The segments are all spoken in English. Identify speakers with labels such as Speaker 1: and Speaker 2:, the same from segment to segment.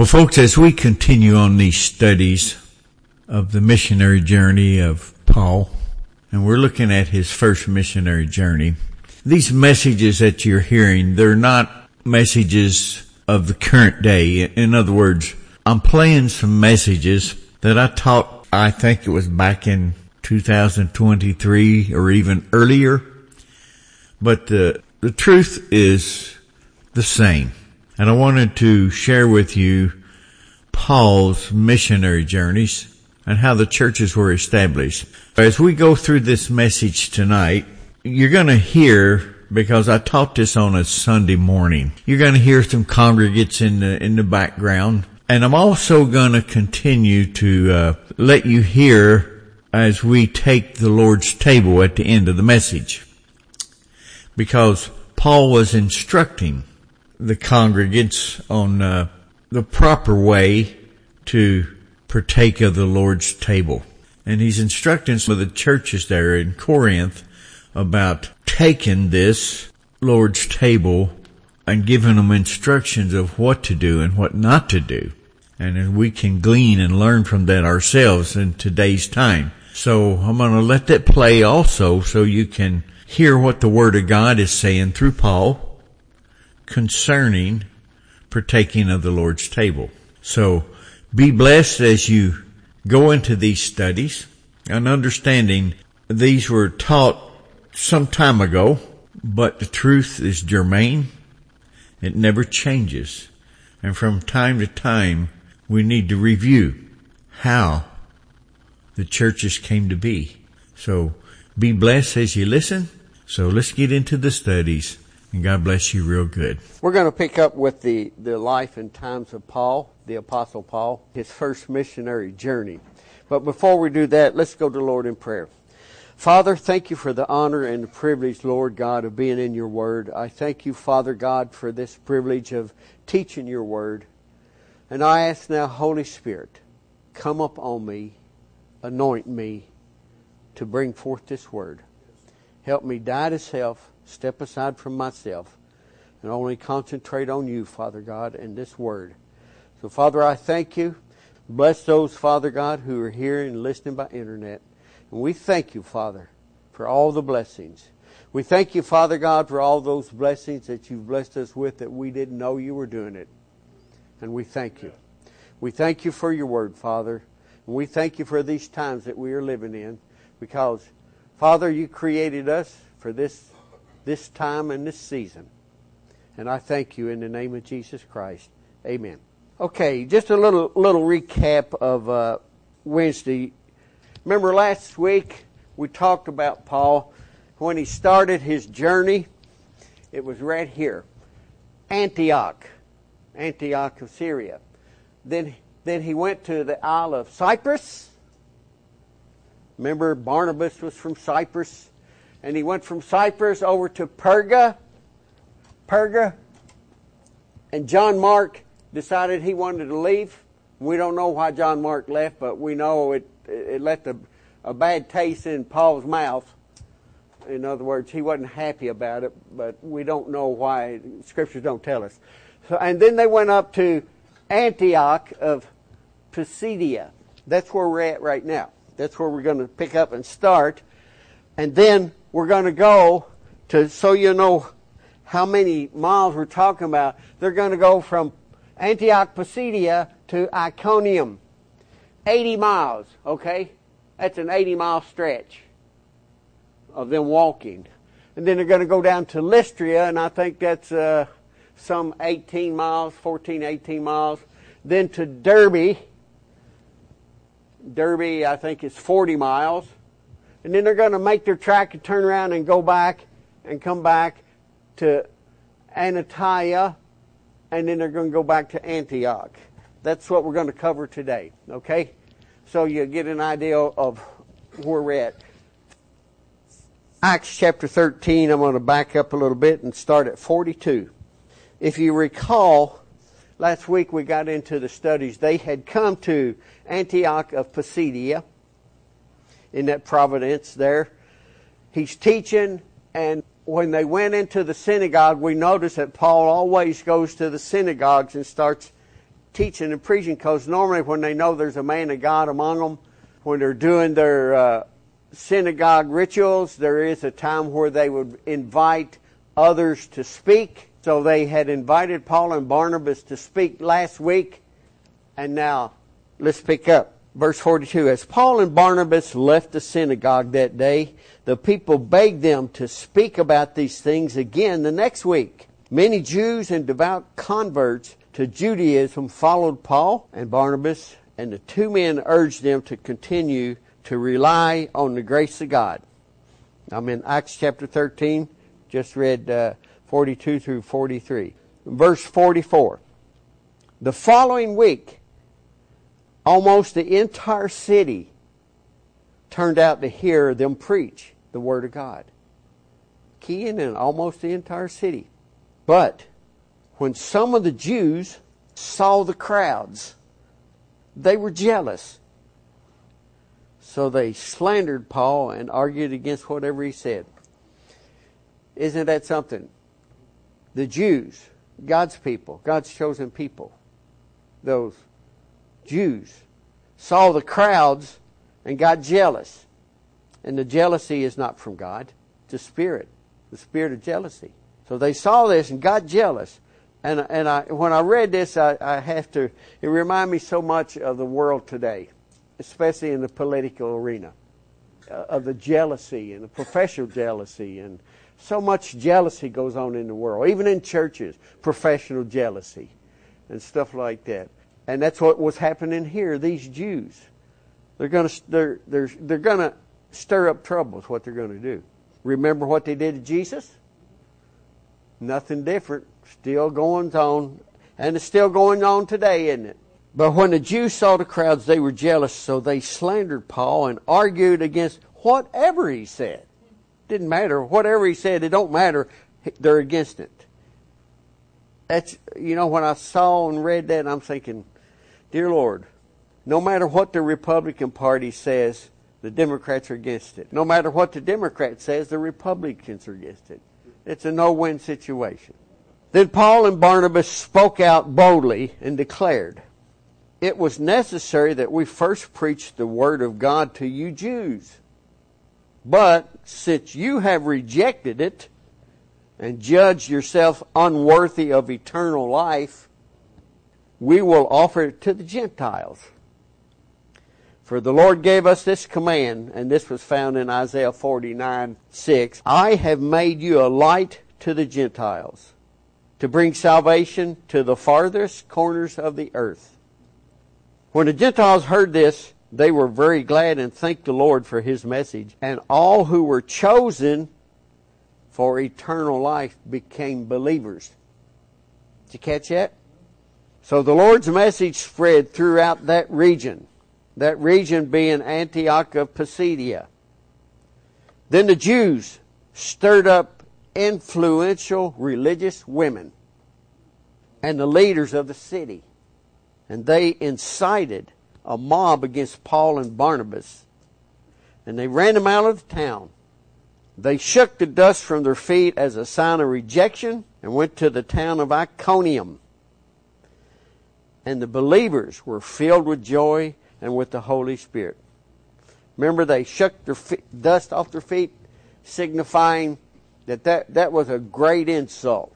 Speaker 1: Well, folks, as we continue on these studies of the missionary journey of Paul, and we're looking at his first missionary journey, these messages that you're hearing, they're not messages of the current day. In other words, I'm playing some messages that I taught, I think it was back in 2023 or even earlier. But the truth is the same. And I wanted to share with you Paul's missionary journeys and how the churches were established. As we go through this message tonight, you're going to hear, because I taught this on a Sunday morning, you're going to hear some congregants in the background. And I'm also going to continue to let you hear as we take the Lord's table at the end of the message. Because Paul was instructing the congregants on the proper way to partake of the Lord's table. And he's instructing some of the churches there in Corinth about taking this Lord's table and giving them instructions of what to do and what not to do. And we can glean and learn from that ourselves in today's time. So I'm going to let that play also so you can hear what the Word of God is saying through Paul concerning partaking of the Lord's table. So be blessed as you go into these studies and understanding these were taught some time ago, but the truth is germane. It never changes. And from time to time, we need to review how the churches came to be. So be blessed as you listen. So let's get into the studies, and God bless you real good.
Speaker 2: We're going to pick up with the life and times of Paul, the Apostle Paul, his first missionary journey. But before we do that, let's go to the Lord in prayer. Father, thank you for the honor and the privilege, Lord God, of being in your word. I thank you, Father God, for this privilege of teaching your word. And I ask now, Holy Spirit, come up on me, anoint me to bring forth this word. Help me die to self, step aside from myself, and only concentrate on you, Father God, and this word. So, Father, I thank you. Bless those, Father God, who are here and listening by internet. And we thank you, Father, for all the blessings. We thank you, Father God, for all those blessings that you've blessed us with that we didn't know you were doing it. And we thank you. We thank you for your word, Father. And we thank you for these times that we are living in, because, Father, you created us for this time and this season. And I thank you in the name of Jesus Christ. Amen. Okay, just a little recap of Wednesday. Remember last week we talked about Paul when he started his journey. It was right here, Antioch of Syria. Then he went to the Isle of Cyprus. Remember, Barnabas was from Cyprus. And he went from Cyprus over to Perga. And John Mark decided he wanted to leave. We don't know why John Mark left, but we know it left a bad taste in Paul's mouth. In other words, he wasn't happy about it, but we don't know why. Scriptures don't tell us. So, and then they went up to Antioch of Pisidia. That's where we're at right now. That's where we're going to pick up and start. And then we're going to go to, so you know how many miles we're talking about, they're going to go from Antioch Pisidia to Iconium. 80 miles, okay? That's an 80-mile stretch of them walking. And then they're going to go down to Lystria, and I think that's some 18 miles, 18 miles. Then to Derbe. Derbe, I think, is 40 miles. And then they're going to make their track and turn around and go back and come back to Anatolia. And then they're going to go back to Antioch. That's what we're going to cover today, okay? So you get an idea of where we're at. Acts chapter 13, I'm going to back up a little bit and start at 42. If you recall, last week we got into the studies. They had come to Antioch of Pisidia, in that province there. He's teaching, and when they went into the synagogue, we noticed that Paul always goes to the synagogues and starts teaching and preaching, because normally when they know there's a man of God among them, when they're doing their synagogue rituals, there is a time where they would invite others to speak. So they had invited Paul and Barnabas to speak last week. And now, let's pick up. Verse 42. As Paul and Barnabas left the synagogue that day, the people begged them to speak about these things again the next week. Many Jews and devout converts to Judaism followed Paul and Barnabas, and the two men urged them to continue to rely on the grace of God. I'm in Acts chapter 13, just read 42 through 43. Verse 44. The following week, almost the entire city turned out to hear them preach the Word of God. Keying in almost the entire city. But when some of the Jews saw the crowds, they were jealous. So they slandered Paul and argued against whatever he said. Isn't that something? The Jews, God's people, God's chosen people, those Jews, saw the crowds and got jealous. And the jealousy is not from God. It's a spirit, the spirit of jealousy. So they saw this and got jealous. And when I read this, I have to, it reminded me so much of the world today, especially in the political arena, of the jealousy and the professional jealousy. And so much jealousy goes on in the world, even in churches, professional jealousy and stuff like that. And that's what was happening here. These Jews, they're going to stir up trouble. Is what they're going to do. Remember what they did to Jesus? Nothing different. Still going on, and it's still going on today, isn't it? But when the Jews saw the crowds, they were jealous, so they slandered Paul and argued against whatever he said. Didn't matter. Whatever he said, it don't matter. They're against it. That's, when I saw and read that, I'm thinking, dear Lord, no matter what the Republican Party says, the Democrats are against it. No matter what the Democrat says, the Republicans are against it. It's a no-win situation. Then Paul and Barnabas spoke out boldly and declared, it was necessary that we first preach the word of God to you Jews. But since you have rejected it and judged yourself unworthy of eternal life, we will offer it to the Gentiles. For the Lord gave us this command, and this was found in Isaiah 49:6. I have made you a light to the Gentiles, to bring salvation to the farthest corners of the earth. When the Gentiles heard this, they were very glad and thanked the Lord for His message. And all who were chosen for eternal life became believers. Did you catch that? So the Lord's message spread throughout that region being Antioch of Pisidia. Then the Jews stirred up influential religious women and the leaders of the city. And they incited a mob against Paul and Barnabas. And they ran them out of the town. They shook the dust from their feet as a sign of rejection and went to the town of Iconium. And the believers were filled with joy and with the Holy Spirit. Remember, they shook their dust off their feet, signifying that was a great insult.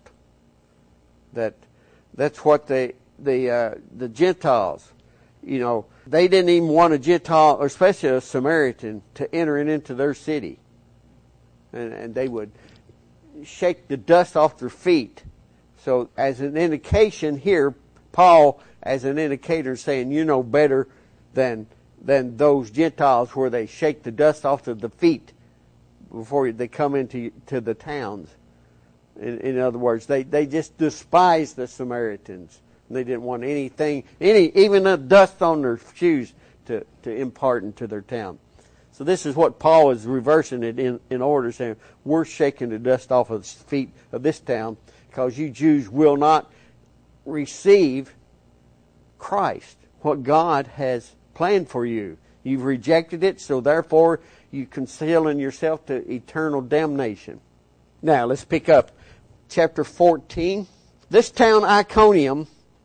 Speaker 2: That's what the Gentiles, they didn't even want a Gentile, or especially a Samaritan, to enter into their city. And they would shake the dust off their feet. So as an indication here, Paul, as an indicator, saying, better than those Gentiles where they shake the dust off of the feet before they come into the towns. In other words, they just despised the Samaritans. They didn't want even the dust on their shoes to impart into their town. So this is what Paul is reversing it in order, saying, we're shaking the dust off of the feet of this town because you Jews will not receive Christ, what God has planned for you. You've rejected it, so therefore you concealing yourself to eternal damnation. Now let's pick up chapter 14. This town Iconium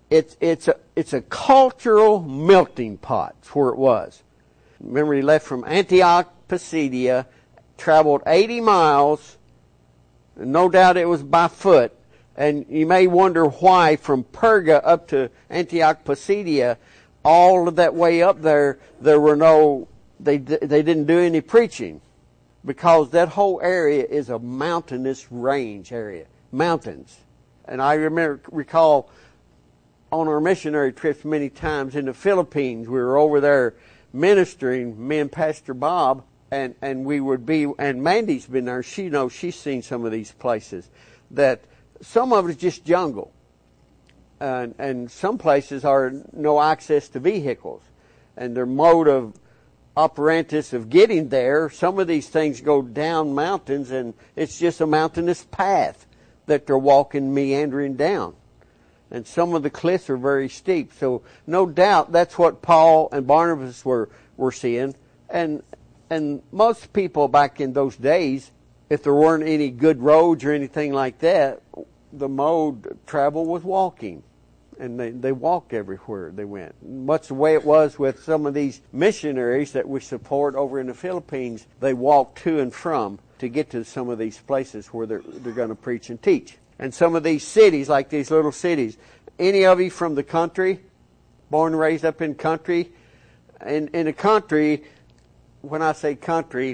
Speaker 2: it's a cultural melting pot. That's where it was. Remember, he left from Antioch, Pisidia, traveled 80 miles. No doubt it was by foot. And you may wonder why from Perga up to Antioch, Pisidia, all of that way up there were they didn't do any preaching. Because that whole area is a mountainous range area. Mountains. And I recall on our missionary trips many times in the Philippines, we were over there ministering, me and Pastor Bob, and we would be, and Mandy's been there, she knows, she's seen some of these places, that some of it is just jungle. And some places are no access to vehicles. And their mode of operantis of getting there, some of these things go down mountains, and it's just a mountainous path that they're walking, meandering down. And some of the cliffs are very steep. So no doubt that's what Paul and Barnabas were seeing. And most people back in those days, if there weren't any good roads or anything like that, the mode of travel was walking. And they walked everywhere they went. Much the way it was with some of these missionaries that we support over in the Philippines, they walk to and from to get to some of these places where they're going to preach and teach. And some of these cities, like these little cities, any of you from the country, born and raised up in country, in the country, when I say country,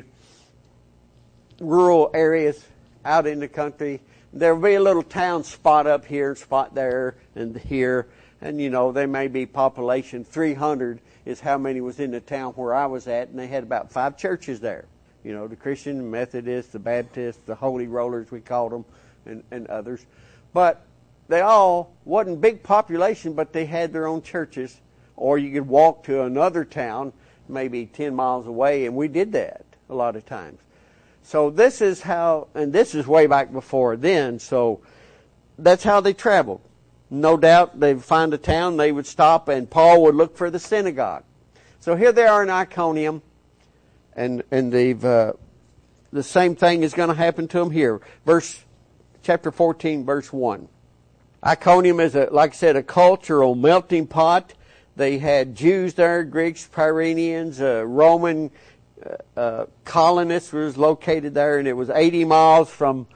Speaker 2: rural areas out in the country, there'll be a little town spot up here, spot there, and here. And, there may be population 300 is how many was in the town where I was at, and they had about 5 churches there. The Christian, the Methodist, the Baptist, the Holy Rollers, we called them, and others. But they all wasn't big population, but they had their own churches. Or you could walk to another town, maybe 10 miles away, and we did that a lot of times. So this is how, and this is way back before then, so that's how they traveled. No doubt they'd find a town, they would stop, and Paul would look for the synagogue. So here they are in Iconium, and they've, the same thing is going to happen to them here. Chapter 14, verse 1. Iconium is, like I said, a cultural melting pot. They had Jews there, Greeks, Pyrenians, Roman colonists was located there, and it was 80 miles from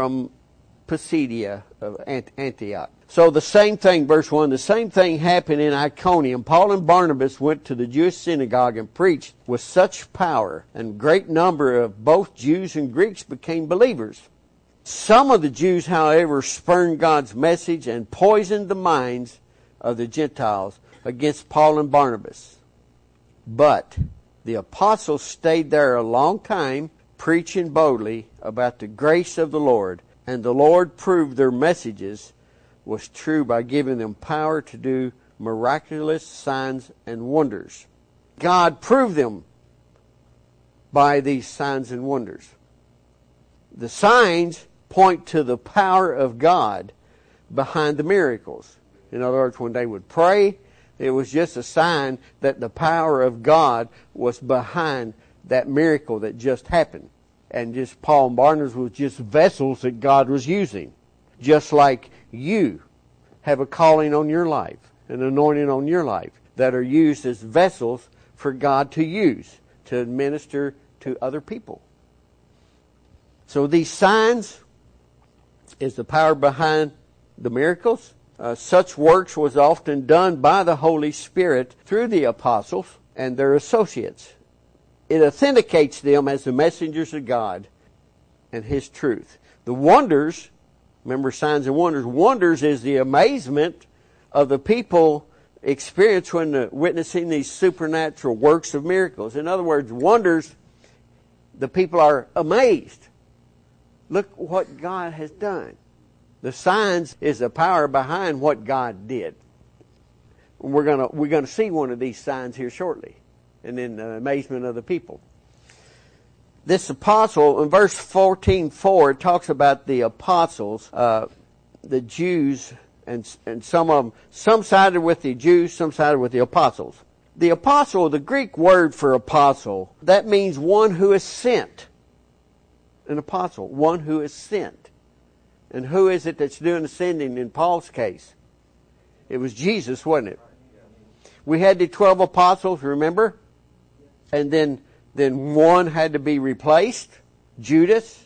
Speaker 2: Pisidia of Antioch. So the same thing, verse 1, the same thing happened in Iconium. Paul and Barnabas went to the Jewish synagogue and preached with such power, and great number of both Jews and Greeks became believers. Some of the Jews, however, spurned God's message and poisoned the minds of the Gentiles against Paul and Barnabas. But the apostles stayed there a long time, preaching boldly about the grace of the Lord, and the Lord proved their messages was true by giving them power to do miraculous signs and wonders. God proved them by these signs and wonders. The signs point to the power of God behind the miracles. In other words, when they would pray, it was just a sign that the power of God was behind that miracle that just happened. And just Paul and Barnabas was just vessels that God was using. Just like you have a calling on your life, an anointing on your life, that are used as vessels for God to use to minister to other people. So these signs is the power behind the miracles. Such works was often done by the Holy Spirit through the apostles and their associates. It authenticates them as the messengers of God and His truth. The wonders, remember signs and wonders, wonders is the amazement of the people experience when witnessing these supernatural works of miracles. In other words, wonders, the people are amazed. Look what God has done. The signs is the power behind what God did. We're gonna see one of these signs here shortly, and then the amazement of the people. This apostle in verse 14:4 it talks about the apostles, the Jews, and some of them. Some sided with the Jews, some sided with the apostles. The apostle, the Greek word for apostle, that means one who is sent. An apostle, one who is sent. And who is it that's doing the sending in Paul's case? It was Jesus, wasn't it? We had the 12 apostles, remember? And then one had to be replaced, Judas,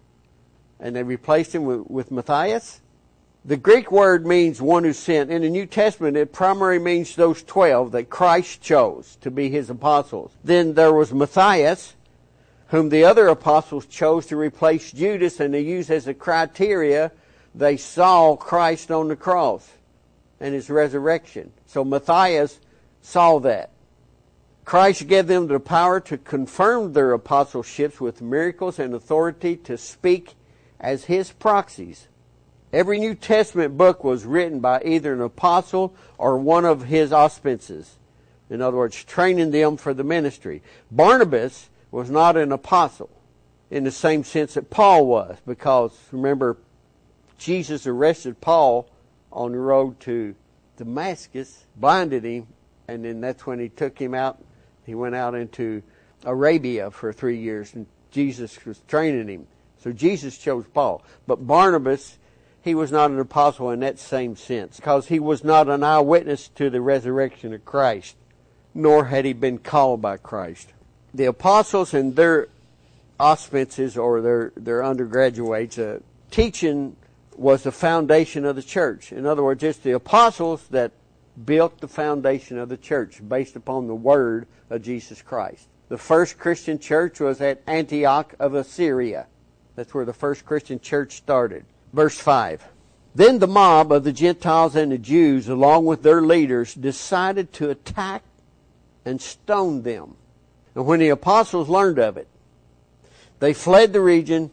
Speaker 2: and they replaced him with Matthias. The Greek word means one who sent. In the New Testament, it primarily means those 12 that Christ chose to be his apostles. Then there was Matthias, whom the other apostles chose to replace Judas, and they used as a criteria, they saw Christ on the cross and his resurrection. So Matthias saw that. Christ gave them the power to confirm their apostleships with miracles and authority to speak as his proxies. Every New Testament book was written by either an apostle or one of his auspices. In other words, training them for the ministry. Barnabas was not an apostle in the same sense that Paul was, because remember, Jesus arrested Paul on the road to Damascus, blinded him, and then that's when he took him out. He went out into Arabia for 3 years, and Jesus was training him. So Jesus chose Paul. But Barnabas, he was not an apostle in that same sense, because he was not an eyewitness to the resurrection of Christ, nor had he been called by Christ. The apostles and their auspices, or their undergraduates, teaching was the foundation of the church. In other words, it's the apostles that built the foundation of the church based upon the word of Jesus Christ. The first Christian church was at Antioch of Assyria. That's where the first Christian church started. Verse 5. Then the mob of the Gentiles and the Jews, along with their leaders, decided to attack and stone them. And when the apostles learned of it, they fled the region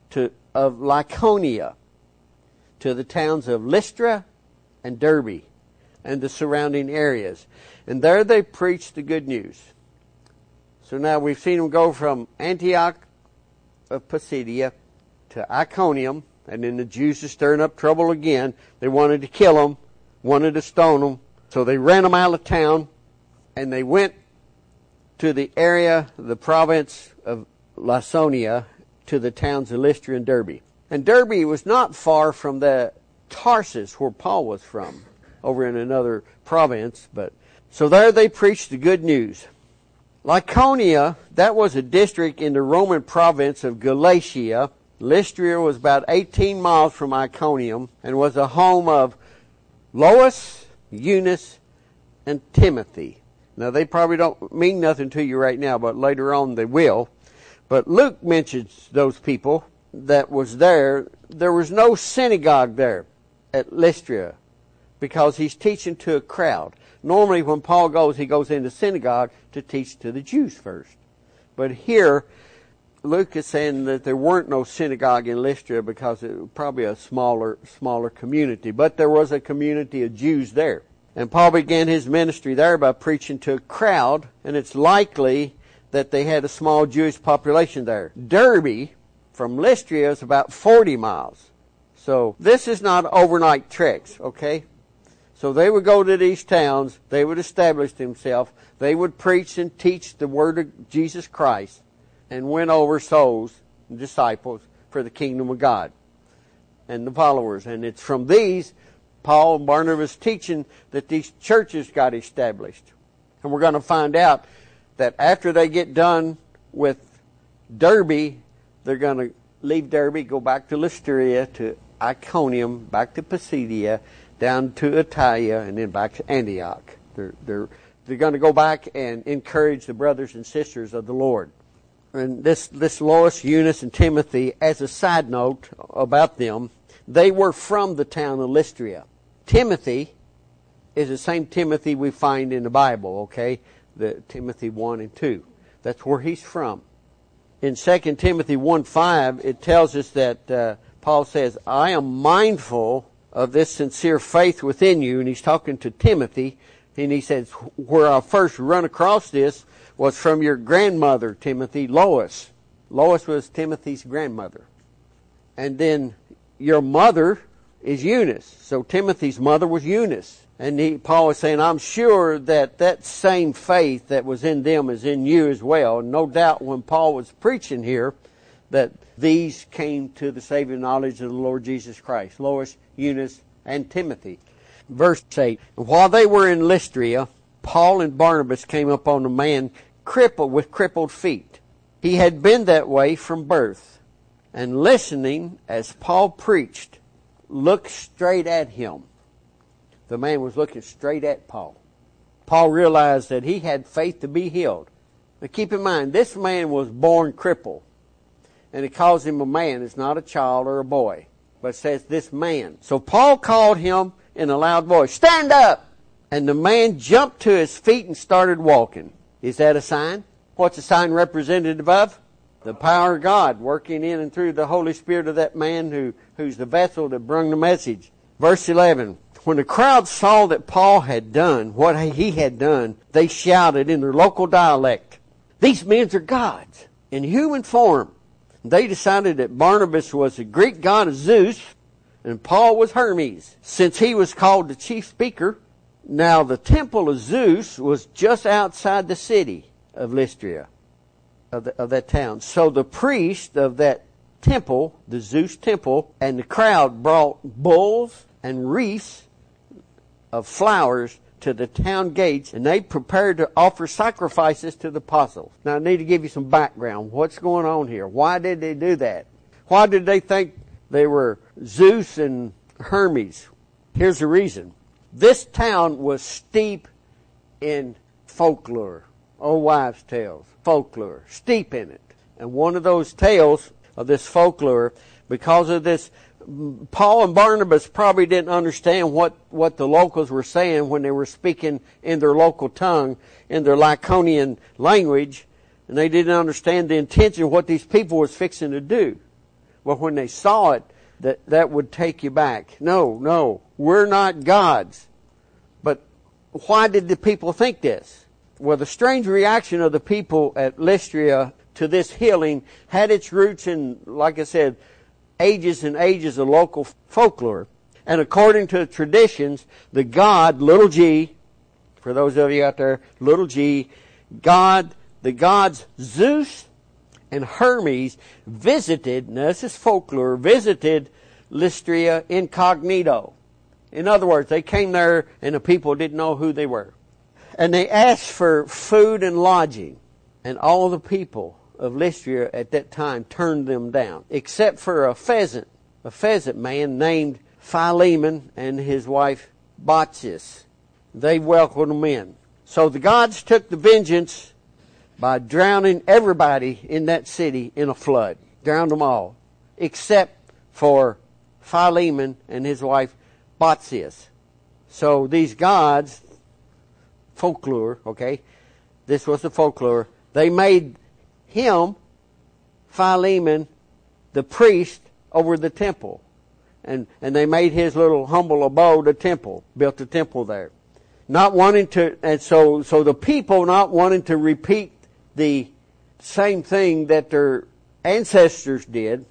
Speaker 2: of Lycaonia to the towns of Lystra and Derbe and the surrounding areas. And there they preached the good news. So now we've seen them go from Antioch of Pisidia to Iconium, and then the Jews are stirring up trouble again. They wanted to kill them, wanted to stone them, so they ran them out of town, and they went to the area, the province of Lycaonia, to the towns of Lystra and Derbe. And Derbe was not far from the Tarsus, where Paul was from, over in another province. But so there they preached the good news. Lycaonia, that was a district in the Roman province of Galatia. Lystra was about 18 miles from Iconium and was the home of Lois, Eunice, and Timothy. Now, they probably don't mean nothing to you right now, but later on they will. But Luke mentions those people that was there. There was no synagogue there at Lystra because he's teaching to a crowd. Normally when Paul goes, he goes into synagogue to teach to the Jews first. But here, Luke is saying that there weren't no synagogue in Lystra because it was probably a smaller community. But there was a community of Jews there. And Paul began his ministry there by preaching to a crowd, and it's likely that they had a small Jewish population there. Derbe, from Lystra, is about 40 miles. So this is not overnight treks, okay? So they would go to these towns, they would establish themselves, they would preach and teach the word of Jesus Christ, and win over souls and disciples for the kingdom of God and the followers. And it's from these, Paul and Barnabas teaching, that these churches got established. And we're going to find out that after they get done with Derbe, they're going to leave Derbe, go back to Lystra, to Iconium, back to Pisidia, down to Italia, and then back to Antioch. They're going to go back and encourage the brothers and sisters of the Lord. And this Lois, Eunice, and Timothy, as a side note about them, they were from the town of Lystra. Timothy is the same Timothy we find in the Bible, okay? The Timothy 1 and 2. That's where he's from. In 2 Timothy 1:5, it tells us that Paul says, I am mindful of this sincere faith within you. And he's talking to Timothy. And he says, where I first run across this was from your grandmother, Timothy, Lois. Lois was Timothy's grandmother. And then your mother is Eunice. So Timothy's mother was Eunice. And Paul is saying, I'm sure that same faith that was in them is in you as well. No doubt when Paul was preaching here, that these came to the saving knowledge of the Lord Jesus Christ. Lois, Eunice, and Timothy. Verse 8, while they were in Lystra, Paul and Barnabas came upon a man crippled with crippled feet. He had been that way from birth, and listening as Paul preached, looked straight at him. The man was looking straight at Paul. Paul realized that he had faith to be healed. Now keep in mind, this man was born crippled. And it calls him a man. It's not a child or a boy. But it says this man. So Paul called him in a loud voice, stand up! And the man jumped to his feet and started walking. Is that a sign? What's the sign representative of? The power of God working in and through the Holy Spirit of that man who's the vessel that brought the message. Verse 11. When the crowd saw that Paul had done what he had done, they shouted in their local dialect, these men are gods in human form. They decided that Barnabas was the Greek god of Zeus and Paul was Hermes, since he was called the chief speaker. Now the temple of Zeus was just outside the city of Lystra, of that town. So the priest of that temple, the Zeus temple, and the crowd brought bulls and wreaths of flowers to the town gates, and they prepared to offer sacrifices to the apostles. Now I need to give you some background. What's going on here? Why did they do that? Why did they think they were Zeus and Hermes? Here's the reason. This town was steep in folklore, old wives' tales, folklore, steep in it. And one of those tales of this folklore, because of this, Paul and Barnabas probably didn't understand what the locals were saying when they were speaking in their local tongue, in their Lycaonian language, and they didn't understand the intention of what these people was fixing to do. Well, when they saw it, that would take you back. No, we're not gods. But why did the people think this? Well, the strange reaction of the people at Lystra to this healing had its roots in, like I said, ages and ages of local folklore. And according to the traditions, the god, little g, for those of you out there, little g, the gods Zeus and Hermes visited, now this is folklore, visited Lystra incognito. In other words, they came there and the people didn't know who they were. And they asked for food and lodging. And all the people of Lystra at that time turned them down, except for a pheasant man named Philemon and his wife Baucis. They welcomed them in. So the gods took the vengeance by drowning everybody in that city in a flood. Drowned them all, except for Philemon and his wife Baucis. So these gods, folklore, okay, this was the folklore, they made him, Philemon, the priest over the temple. And they made his little humble abode a temple, built a temple there. Not wanting to, and so the people not wanting to repeat the same thing that their ancestors did,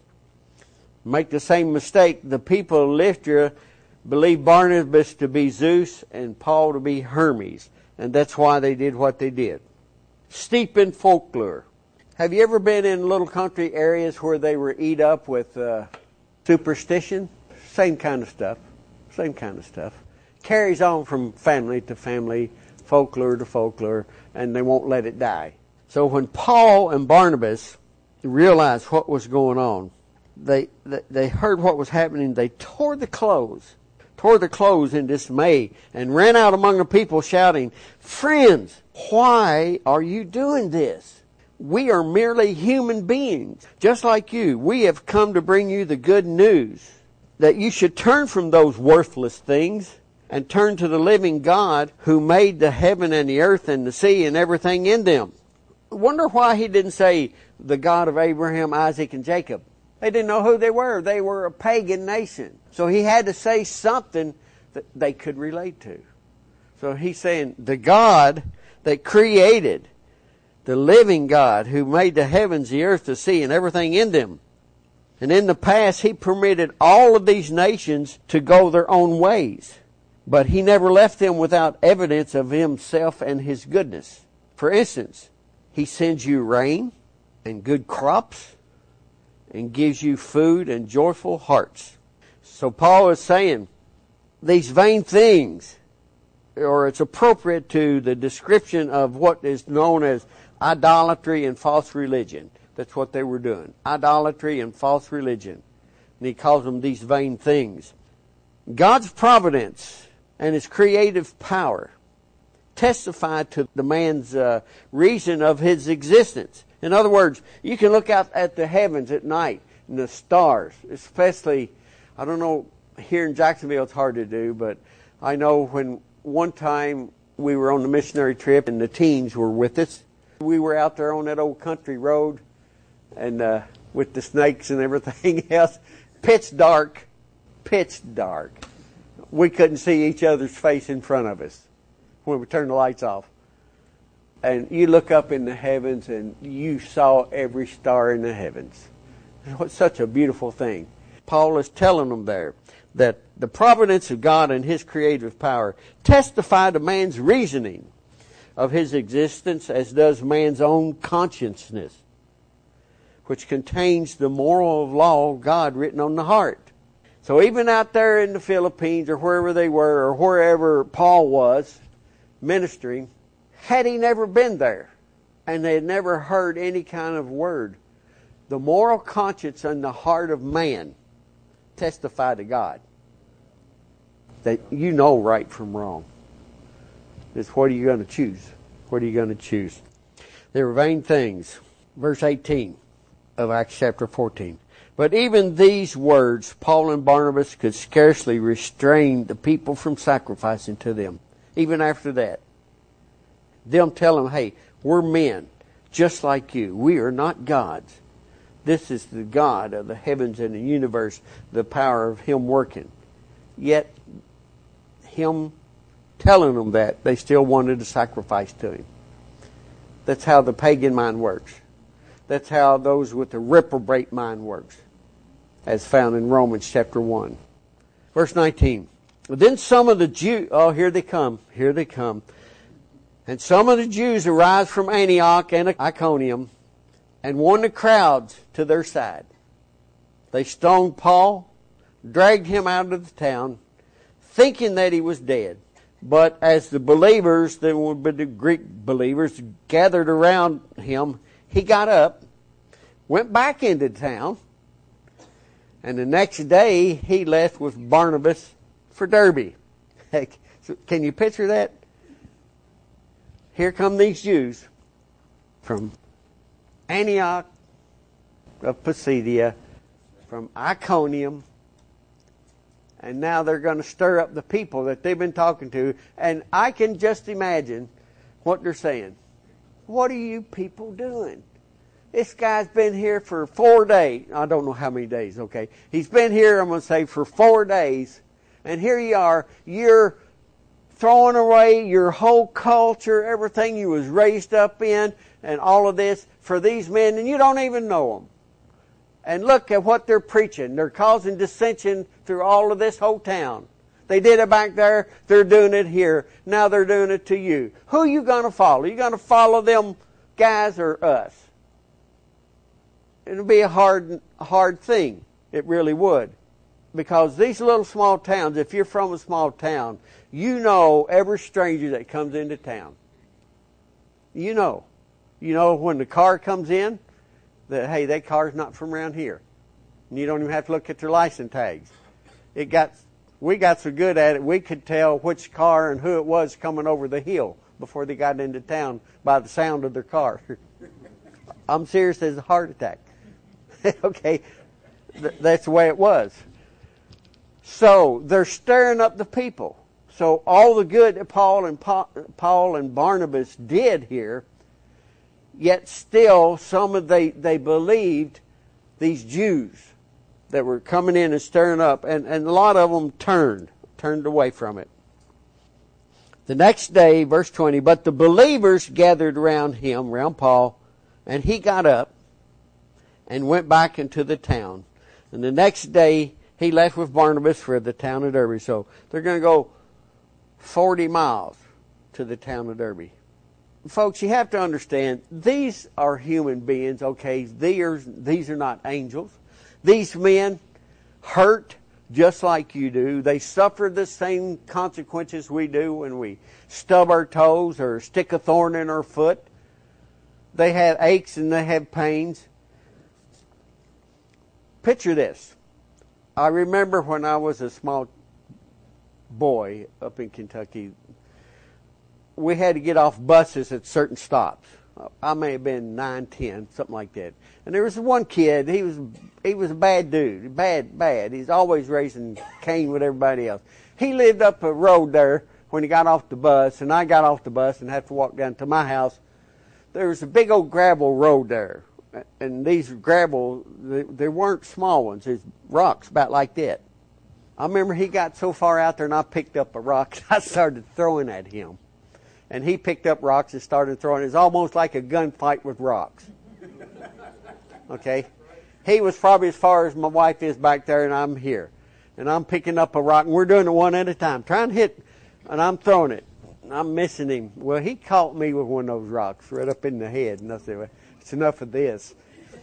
Speaker 2: make the same mistake, the people of Lystra believed Barnabas to be Zeus and Paul to be Hermes. And that's why they did what they did. Steep in folklore. Have you ever been in little country areas where they were eat up with superstition? Same kind of stuff. Carries on from family to family, folklore to folklore, and they won't let it die. So when Paul and Barnabas realized what was going on, they heard what was happening. They tore the clothes in dismay and ran out among the people shouting, "Friends, why are you doing this? We are merely human beings, just like you. We have come to bring you the good news that you should turn from those worthless things and turn to the living God who made the heaven and the earth and the sea and everything in them." I wonder why he didn't say the God of Abraham, Isaac, and Jacob. They didn't know who they were. They were a pagan nation. So he had to say something that they could relate to. So he's saying the God that created, the living God who made the heavens, the earth, the sea, and everything in them. And in the past, he permitted all of these nations to go their own ways. But he never left them without evidence of himself and his goodness. For instance, he sends you rain and good crops and gives you food and joyful hearts. So Paul is saying, these vain things, or it's appropriate to the description of what is known as idolatry and false religion. That's what they were doing. Idolatry and false religion. And he calls them these vain things. God's providence and His creative power testify to the man's reason of his existence. In other words, you can look out at the heavens at night and the stars, especially, I don't know, here in Jacksonville it's hard to do, but I know when one time we were on the missionary trip and the teens were with us. We were out there on that old country road and with the snakes and everything else. Pitch dark. We couldn't see each other's face in front of us when we turned the lights off. And you look up in the heavens and you saw every star in the heavens. It's such a beautiful thing. Paul is telling them there that the providence of God and His creative power testify to man's reasoning of his existence, as does man's own consciousness, which contains the moral law of God written on the heart. So even out there in the Philippines or wherever they were or wherever Paul was ministering, had he never been there and they had never heard any kind of word, the moral conscience and the heart of man testify to God that you know right from wrong. It's what are you going to choose? What are you going to choose? They were vain things. Verse 18 of Acts chapter 14. But even these words, Paul and Barnabas could scarcely restrain the people from sacrificing to them. Even after that. Them telling them, hey, we're men, just like you. We are not gods. This is the God of the heavens and the universe, the power of Him working. Yet, Him telling them that, they still wanted to sacrifice to Him. That's how the pagan mind works. That's how those with the reprobate mind works, as found in Romans chapter 1. Verse 19. Then some of the Jews, oh, here they come. And some of the Jews arise from Antioch and Iconium and won the crowds to their side. They stoned Paul, dragged him out of the town, thinking that he was dead. But as the believers, the Greek believers, gathered around him, he got up, went back into town, and the next day he left with Barnabas for Derbe. Heck, can you picture that? Here come these Jews from Antioch of Pisidia, from Iconium, and now they're going to stir up the people that they've been talking to. And I can just imagine what they're saying. What are you people doing? This guy's been here for 4 days. I don't know how many days, okay. He's been here, I'm going to say, for 4 days. And here you are, you're throwing away your whole culture, everything you was raised up in, and all of this for these men, and you don't even know them. And look at what they're preaching. They're causing dissension through all of this whole town. They did it back there. They're doing it here. Now they're doing it to you. Who are you going to follow? Are you going to follow them guys or us? It'll be a hard thing. It really would. Because these little small towns, if you're from a small town, you know every stranger that comes into town. You know. You know when the car comes in, that, hey, that car's not from around here. And you don't even have to look at their license tags. We got so good at it, we could tell which car and who it was coming over the hill before they got into town by the sound of their car. I'm serious as a heart attack. Okay, that's the way it was. So they're stirring up the people. So all the good that Paul and Barnabas did here, yet still some of they believed these Jews that were coming in and stirring up, and a lot of them turned away from it. The next day, verse 20, but the believers gathered around him, around Paul, and he got up and went back into the town. And the next day, he left with Barnabas for the town of Derbe. So they're going to go 40 miles to the town of Derbe. Folks, you have to understand, these are human beings, okay? These are not angels. These men hurt, just like you do. They suffer the same consequences we do when we stub our toes or stick a thorn in our foot. They have aches and they have pains. Picture this. I remember when I was a small boy up in Kentucky, we had to get off buses at certain stops. I may have been 9, 10, something like that. And there was one kid, he was a bad dude, bad. He's always raising Cain with everybody else. He lived up a road there when he got off the bus, and I got off the bus and had to walk down to my house. There was a big old gravel road there. And these gravel, they weren't small ones. There's rocks about like that. I remember he got so far out there and I picked up a rock and I started throwing at him. And he picked up rocks and started throwing. It was almost like a gunfight with rocks. Okay? He was probably as far as my wife is back there and I'm here. And I'm picking up a rock and we're doing it one at a time. Trying to hit, and I'm throwing it. And I'm missing him. Well, he caught me with one of those rocks right up in the head. And I said, well, it's enough of this.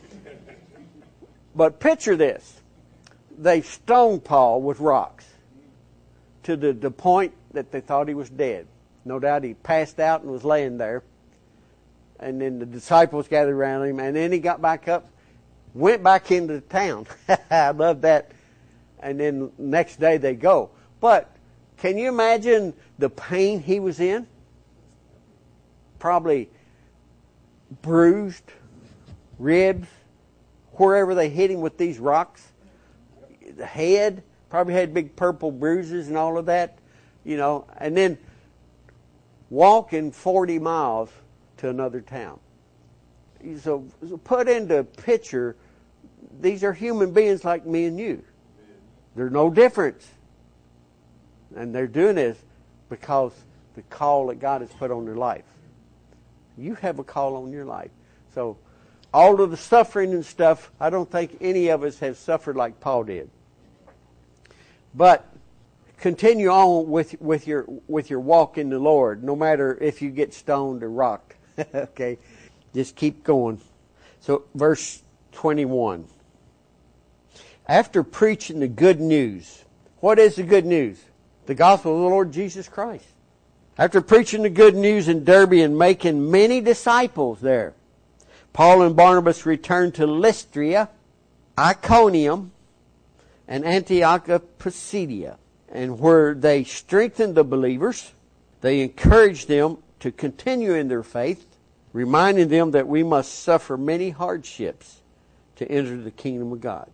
Speaker 2: But picture this. They stoned Paul with rocks to the point that they thought he was dead. No doubt he passed out and was laying there. And then the disciples gathered around him. And then he got back up, went back into the town. I love that. And then next day they go. But can you imagine the pain he was in? Probably bruised, ribs, wherever they hit him with these rocks. The head probably had big purple bruises and all of that, and then walking 40 miles to another town. So put into picture, these are human beings like me and you. There's no difference. And they're doing this because the call that God has put on their life. You have a call on your life. So all of the suffering and stuff, I don't think any of us have suffered like Paul did. But continue on with your walk in the Lord, no matter if you get stoned or rocked. Okay, just keep going. So verse 21. After preaching the good news, what is the good news? The gospel of the Lord Jesus Christ. After preaching the good news in Derbe and making many disciples there, Paul and Barnabas returned to Lystra, Iconium, and Antioch of Pisidia. And where they strengthened the believers, they encouraged them to continue in their faith, reminding them that we must suffer many hardships to enter the kingdom of God.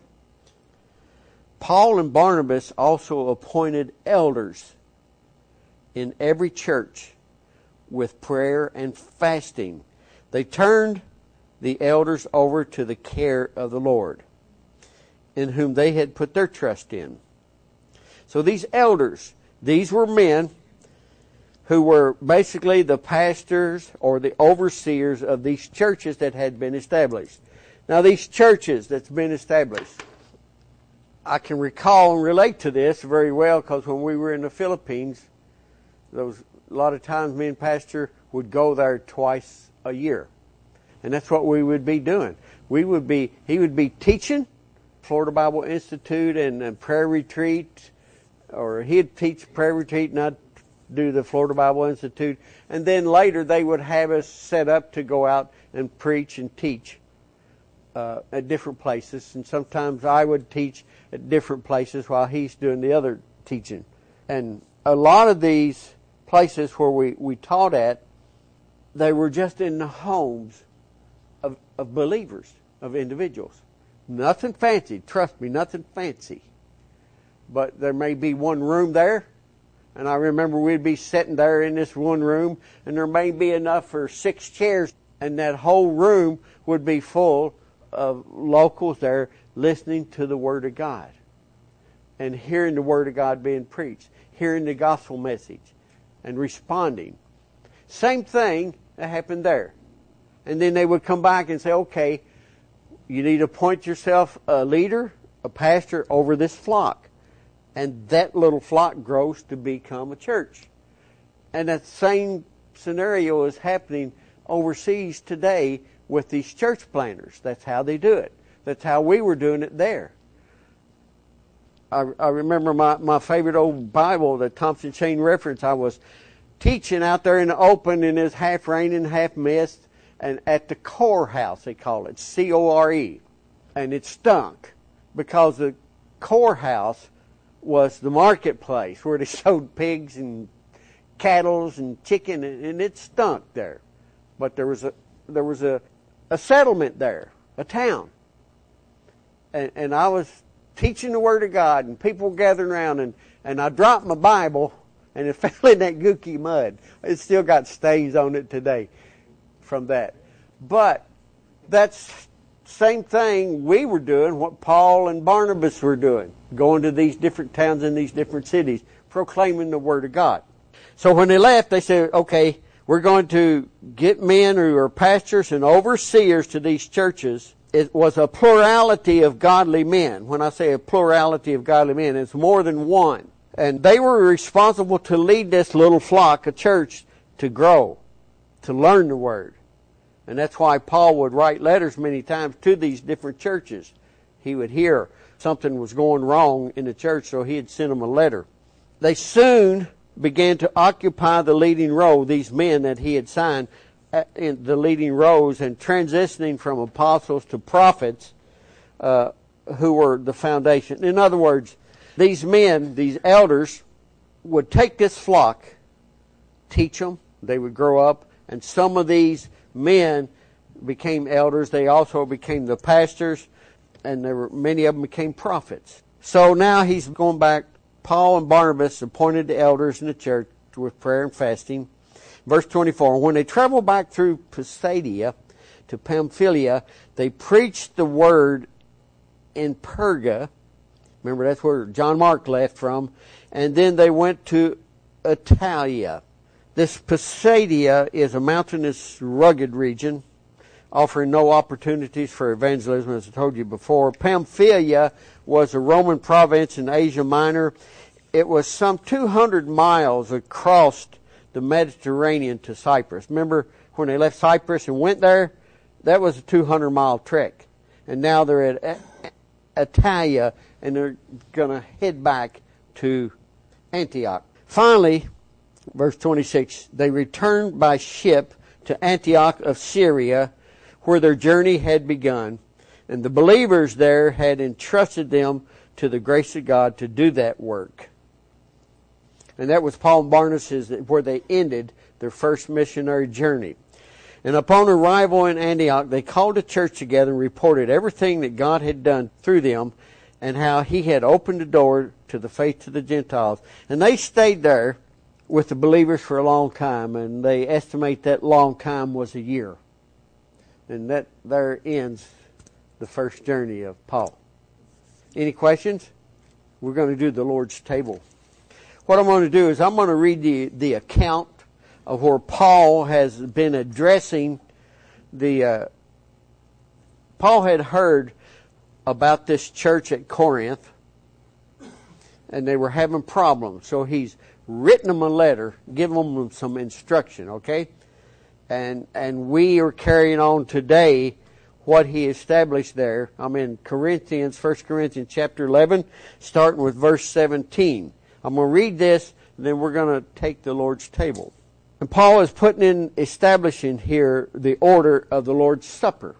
Speaker 2: Paul and Barnabas also appointed elders in every church with prayer and fasting. They turned the elders over to the care of the Lord, in whom they had put their trust in. So these elders, these were men who were basically the pastors or the overseers of these churches that had been established. Now these churches that's been established, I can recall and relate to this very well because when we were in the Philippines, a lot of times me and Pastor would go there twice a year. And that's what we would be doing. He would be teaching Florida Bible Institute and prayer retreat, or he'd teach prayer retreat and I'd do the Florida Bible Institute. And then later they would have us set up to go out and preach and teach at different places. And sometimes I would teach at different places while he's doing the other teaching. And a lot of these places where we taught at, they were just in the homes of believers, of individuals. Nothing fancy. Trust me, nothing fancy. But there may be one room there. And I remember we'd be sitting there in this one room, and there may be enough for 6 chairs. And that whole room would be full of locals there listening to the Word of God. And hearing the Word of God being preached. Hearing the gospel message. And responding. Same thing that happened there. And then they would come back and say, okay, you need to appoint yourself a leader, a pastor over this flock. And that little flock grows to become a church. And that same scenario is happening overseas today with these church planners. That's how they do it. That's how we were doing it there. I remember my favorite old Bible, the Thompson Chain Reference. I was teaching out there in the open, and it was half rain and half mist, and at the Core House, they call it, C-O-R-E. And it stunk because the Core House was the marketplace where they sold pigs and cattle and chicken, and it stunk there. But there was a settlement there, a town. And I was teaching the Word of God, and people were gathering around, and I dropped my Bible, and it fell in that gooky mud. It still got stains on it today from that. But that's same thing we were doing, what Paul and Barnabas were doing, going to these different towns in these different cities, proclaiming the Word of God. So when they left, they said, okay, we're going to get men who are pastors and overseers to these churches. It was a plurality of godly men. When I say a plurality of godly men, it's more than one. And they were responsible to lead this little flock, a church, to grow, to learn the Word. And that's why Paul would write letters many times to these different churches. He would hear something was going wrong in the church, so he'd send them a letter. They soon began to occupy the leading role, these men that he had signed in the leading roles, and transitioning from apostles to prophets who were the foundation. In other words, these men, these elders, would take this flock, teach them, they would grow up, and some of these men became elders. They also became the pastors, and many of them became prophets. So now he's going back. Paul and Barnabas appointed the elders in the church with prayer and fasting. Verse 24, when they traveled back through Pisidia to Pamphylia, they preached the word in Perga. Remember, that's where John Mark left from. And then they went to Attalia. This Pisidia is a mountainous, rugged region, offering no opportunities for evangelism, as I told you before. Pamphylia was a Roman province in Asia Minor. It was some 200 miles across the Mediterranean to Cyprus. Remember when they left Cyprus and went there? That was a 200-mile trek. And now they're at Attalia, and they're going to head back to Antioch. Finally, verse 26, they returned by ship to Antioch of Syria, where their journey had begun. And the believers there had entrusted them to the grace of God to do that work. And that was Paul and Barnabas, where they ended their first missionary journey. And upon arrival in Antioch, they called the church together and reported everything that God had done through them and how He had opened the door to the faith to the Gentiles. And they stayed there with the believers for a long time, and they estimate that long time was a year. And that there ends the first journey of Paul. Any questions? We're going to do the Lord's table. What I'm going to do is I'm going to read the account of where Paul has been addressing Paul had heard about this church at Corinth, and they were having problems. So he's written them a letter, giving them some instruction, okay? And we are carrying on today what he established there. I'm in Corinthians, 1 Corinthians chapter 11, starting with verse 17. I'm going to read this, and then we're going to take the Lord's table. And Paul is establishing here the order of the Lord's Supper.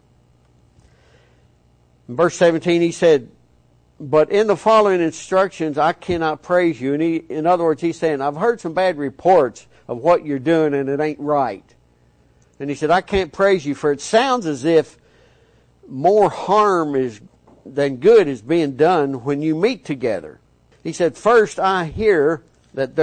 Speaker 2: In verse 17 he said, but in the following instructions I cannot praise you. And in other words, he's saying, I've heard some bad reports of what you're doing and it ain't right. And he said, I can't praise you, for it sounds as if more harm than good is being done when you meet together. He said, first I'm hearing that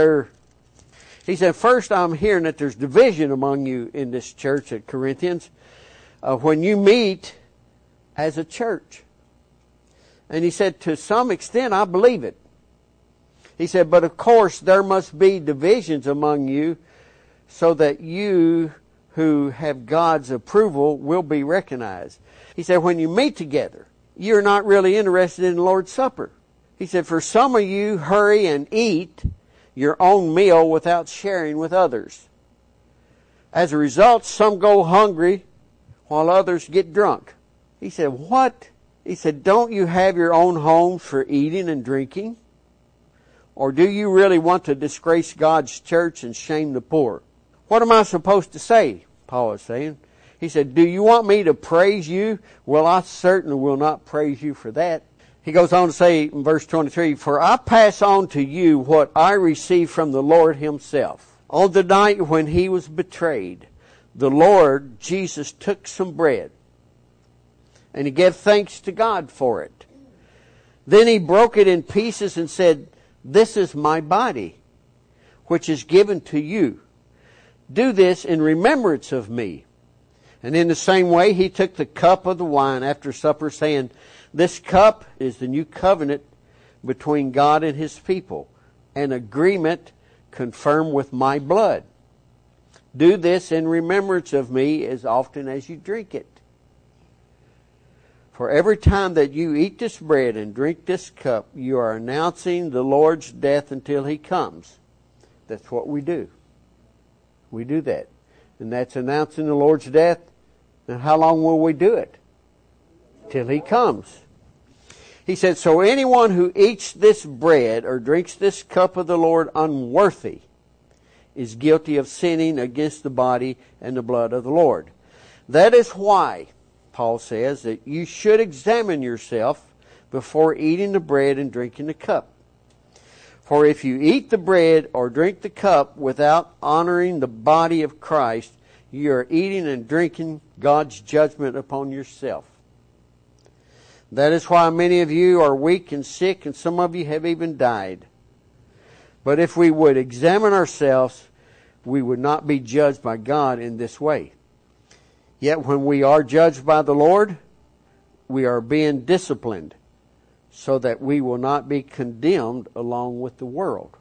Speaker 2: there's division among you in this church at Corinthians when you meet as a church. And he said, to some extent, I believe it. He said, but of course there must be divisions among you so that you who have God's approval will be recognized. He said, when you meet together, you're not really interested in the Lord's Supper. He said, for some of you hurry and eat your own meal without sharing with others. As a result, some go hungry while others get drunk. He said, what He said, don't you have your own homes for eating and drinking? Or do you really want to disgrace God's church and shame the poor? What am I supposed to say? Paul is saying. He said, do you want me to praise you? Well, I certainly will not praise you for that. He goes on to say in verse 23, for I pass on to you what I received from the Lord himself. On the night when he was betrayed, the Lord Jesus took some bread, and he gave thanks to God for it. Then he broke it in pieces and said, this is my body, which is given to you. Do this in remembrance of me. And in the same way, he took the cup of the wine after supper, saying, this cup is the new covenant between God and his people, an agreement confirmed with my blood. Do this in remembrance of me as often as you drink it. For every time that you eat this bread and drink this cup, you are announcing the Lord's death until he comes. That's what we do. We do that. And that's announcing the Lord's death. And how long will we do it? Till he comes. He said, so anyone who eats this bread or drinks this cup of the Lord unworthy is guilty of sinning against the body and the blood of the Lord. That is why Paul says that you should examine yourself before eating the bread and drinking the cup. For if you eat the bread or drink the cup without honoring the body of Christ, you are eating and drinking God's judgment upon yourself. That is why many of you are weak and sick, and some of you have even died. But if we would examine ourselves, we would not be judged by God in this way. Yet when we are judged by the Lord, we are being disciplined so that we will not be condemned along with the world.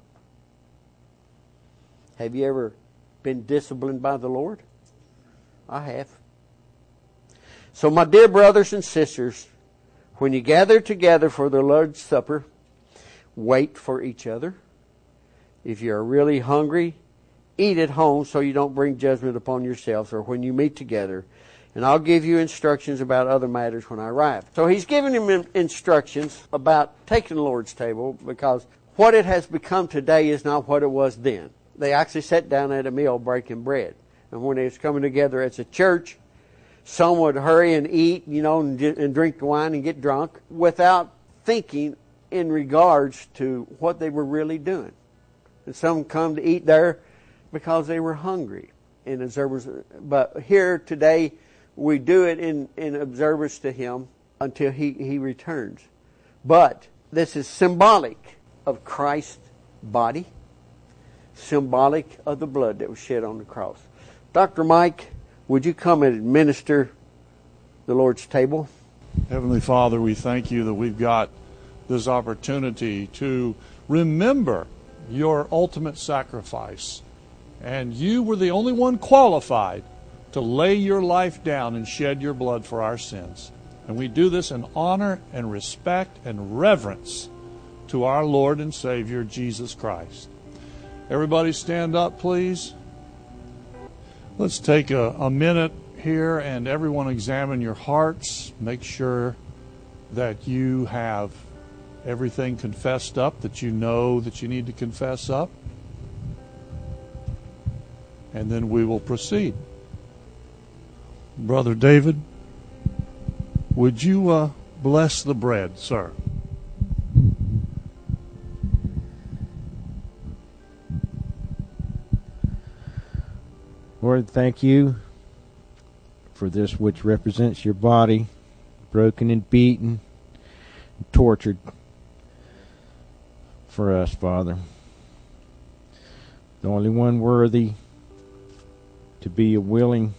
Speaker 2: Have you ever been disciplined by the Lord? I have. So my dear brothers and sisters, when you gather together for the Lord's Supper, wait for each other. If you are really hungry, eat at home so you don't bring judgment upon yourselves or when you meet together. And I'll give you instructions about other matters when I arrive. So he's giving him instructions about taking the Lord's table, because what it has become today is not what it was then. They actually sat down at a meal breaking bread. And when they was coming together as a church, some would hurry and eat, and drink the wine and get drunk without thinking in regards to what they were really doing. And some come to eat there because they were hungry in observance. But here today, we do it in observance to him until he returns. But this is symbolic of Christ's body, symbolic of the blood that was shed on the cross. Dr. Mike, would you come and administer the Lord's table?
Speaker 3: Heavenly Father, we thank you that we've got this opportunity to remember your ultimate sacrifice. And you were the only one qualified to lay your life down and shed your blood for our sins. And we do this in honor and respect and reverence to our Lord and Savior, Jesus Christ. Everybody stand up, please. Let's take a minute here and everyone examine your hearts. Make sure that you have everything confessed up that you know that you need to confess up. And then we will proceed. Brother David, would you bless the bread, sir?
Speaker 4: Lord, thank you for this which represents your body, broken and beaten, and tortured for us, Father. The only one worthy to be a willing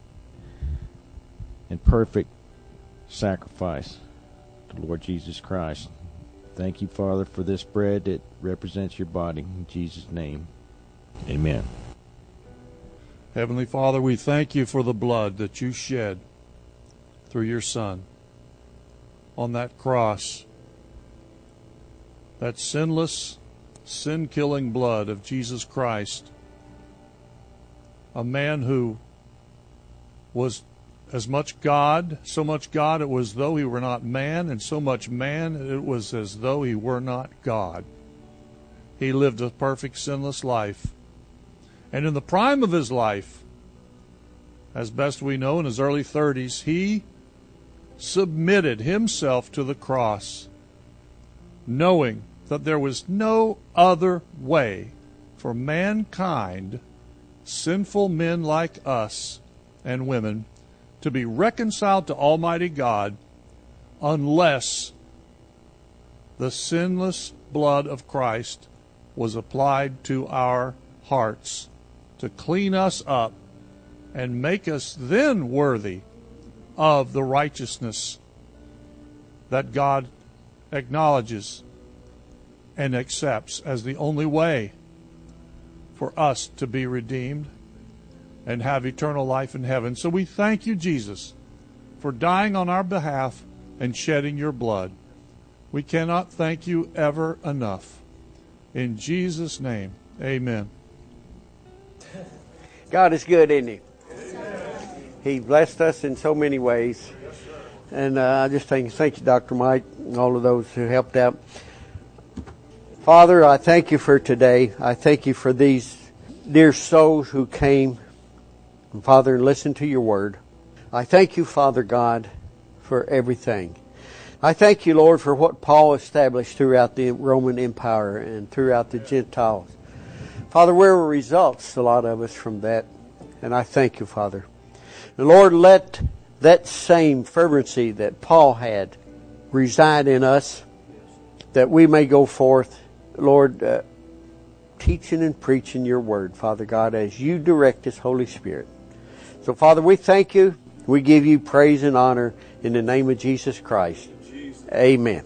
Speaker 4: and perfect sacrifice, the Lord Jesus Christ. Thank you, Father, for this bread that represents your body. In Jesus' name, amen.
Speaker 3: Heavenly Father, we thank you for the blood that you shed through your Son on that cross, that sinless, sin-killing blood of Jesus Christ, a man who was as much God, so much God it was as though he were not man, and so much man it was as though he were not God. He lived a perfect, sinless life. And in the prime of his life, as best we know, in his early 30s, he submitted himself to the cross, knowing that there was no other way for mankind, sinful men like us and women, to be reconciled to Almighty God unless the sinless blood of Christ was applied to our hearts to clean us up and make us then worthy of the righteousness that God acknowledges and accepts as the only way for us to be redeemed and have eternal life in heaven. So we thank you, Jesus, for dying on our behalf and shedding your blood. We cannot thank you ever enough. In Jesus' name, amen.
Speaker 2: God is good, isn't he? He blessed us in so many ways. And I just thank you, Dr. Mike, and all of those who helped out. Father, I thank you for today. I thank you for these dear souls who came, and Father, and listened to your word. I thank you, Father God, for everything. I thank you, Lord, for what Paul established throughout the Roman Empire and throughout the Gentiles. Father, where were results, a lot of us, from that? And I thank you, Father. And Lord, let that same fervency that Paul had reside in us, that we may go forth, Lord, teaching and preaching your word, Father God, as you direct us, Holy Spirit. So, Father, we thank you. We give you praise and honor in the name of Jesus Christ. Amen.